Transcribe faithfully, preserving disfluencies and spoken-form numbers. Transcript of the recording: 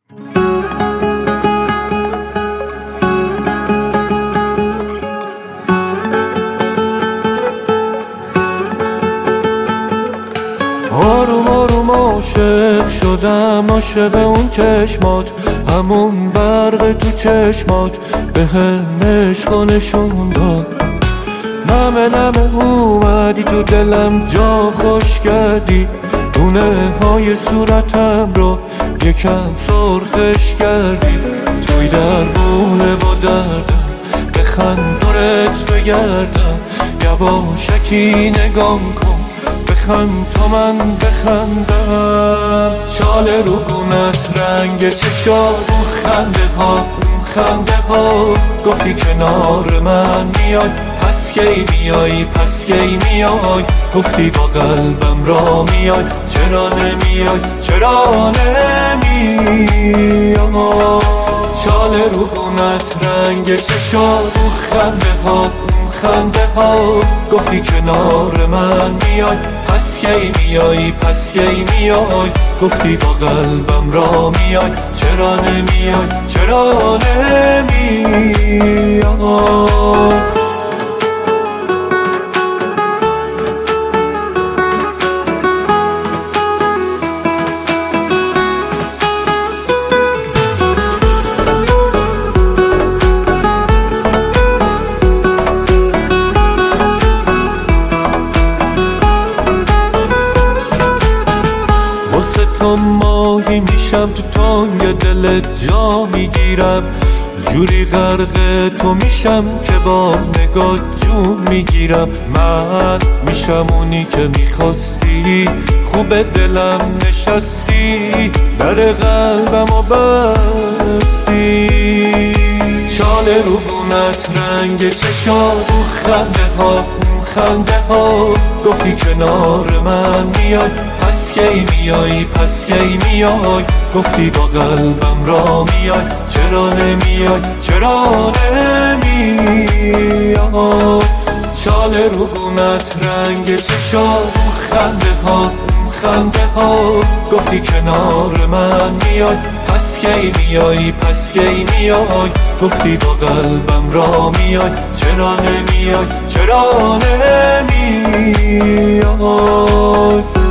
آروم آروم عاشق شدم، عاشق اون چشمات، همون برق تو چشمات به هم عشق نشون داد. نمه نمه اومدی تو دلم، جا خوش کردی، دونه های صورتم رو یکم سرخش کردی. توی دربونه و دردم بخند دورت بگردم، یواشکی نگام کن بخند تا من بخندم. چاله رو گونت رنگ چشات، اون خنده ها اون خنده ها، گفتی کنار من میای پس کی میای پس کی میای، گفتی با قلبم را میای چرا نمیای چرا نمیای. چاله رو گونت رنگ چشات، اون خنده ها اون خنده ها، گفتی کنار من میای پس کی میای پس کی میای، گفتی با قلبم را میای چرا نمیای چرا نمیای. تو ماهی میشم تو تنگ دلت جا میگیرم، جوری غرق تو میشم که با نگاه جون میگیرم. من میشم اونی که میخواستی، خوب دلم نشستی، در قلبم و بستی. چاله رو گونت رنگ چشات، اون خنده ها اون خنده ها، گفتی کنار من میای پس کی میای پس کی میای، گفتی با قلبم را میای چرا نمیای چرا نمیای. چاله رو گونت رنگ چشات، اون خنده ها اون خنده ها، گفتی کنار من میای پس کی میای پس کی میای، گفتی با قلبم را میای چرا نمیای چرا نمیای.